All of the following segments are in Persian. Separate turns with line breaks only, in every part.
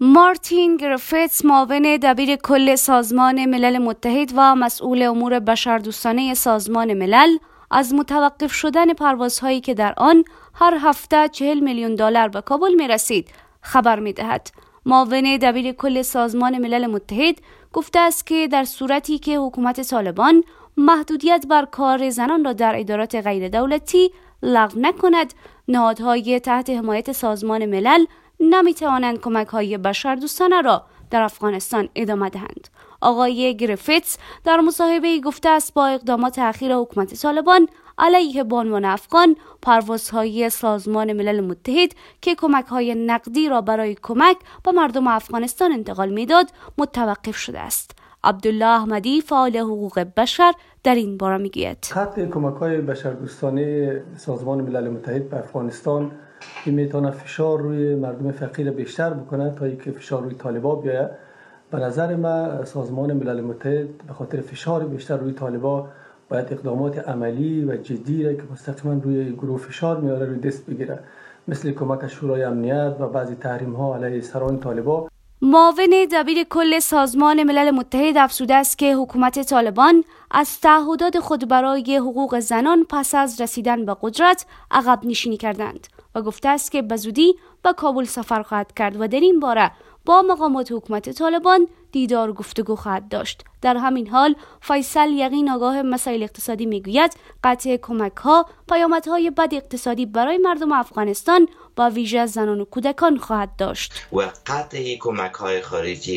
مارتین گریفیتس، معاون دبیر کل سازمان ملل متحد و مسئول امور بشردوستانه سازمان ملل، از متوقف شدن پروازهایی که در آن هر هفته 40 میلیون دلار به کابل می رسید خبر می دهد. معاون دبیر کل سازمان ملل متحد گفته است که در صورتی که حکومت طالبان محدودیت بر کار زنان را در ادارات غیر دولتی لغو نکند، نهادهای تحت حمایت سازمان ملل نمی توانند کمک‌های بشردوستانه را در افغانستان ادامه دهند. آقای گریفیتس در مصاحبه‌ای گفته است با اقدامات اخیر حکومت طالبان علیه بانوان افغان، پروازهای سازمان ملل متحد که کمک‌های نقدی را برای کمک به مردم افغانستان انتقال می‌داد متوقف شده است. عبدالله احمدی، فعال حقوق بشر، در این باره می‌گوید:
قطع کمک‌های بشردوستانه سازمان ملل متحد به افغانستان میتونه فشار روی مردم فقیر بیشتر بکنه تا اینکه فشار روی طالبان بیاید. به نظر من سازمان ملل متحد به خاطر فشار بیشتر روی طالبان باید اقدامات عملی و جدی را که مستقیما روی گروه فشار میاره روی دست بگیره، مثل کمک شورای امنیت و بعضی تحریم‌ها علیه سران طالبان.
معاون دبیر کل سازمان ملل متحد افزوده است که حکومت طالبان از تعهدات خود برای حقوق زنان پس از رسیدن به قدرت عقب نشینی کردند و گفته است که به زودی به کابل سفر خواهد کرد و در این باره با مقامات حکومت طالبان دیدار و گفتگو خواهد داشت. در همین حال فیصل یقین، آگاه مسائل اقتصادی، میگوید قطع کمک‌ها پیامدهای بد اقتصادی برای مردم افغانستان با ویژه زنان و کودکان خواهد داشت.
و قطع کمک‌های خارجی،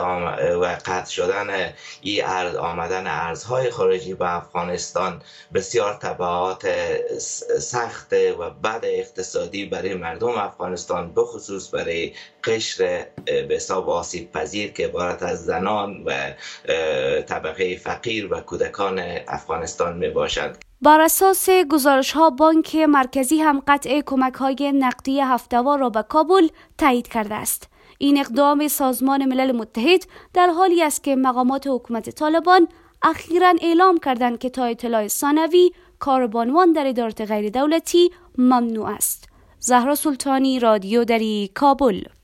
قطع شدن آمدن ارزهای خارجی به افغانستان بسیار تبعات سخت و بد اقتصادی برای مردم افغانستان، بخصوص برای قشر به حساب آسیب پذیر که عبارت از زنان و طبقه فقیر و کودکان افغانستان می باشد.
بر اساس گزارش‌ها بانک مرکزی هم قطع کمک‌های نقدی هفته‌وار را به کابل تایید کرده است. این اقدام سازمان ملل متحد در حالی است که مقامات حکومت طالبان اخیراً اعلام کردند که تا اطلاع ثانوی کار بانوان در ادارات غیر دولتی ممنوع است. زهرا سلطانی، رادیو دری، کابل.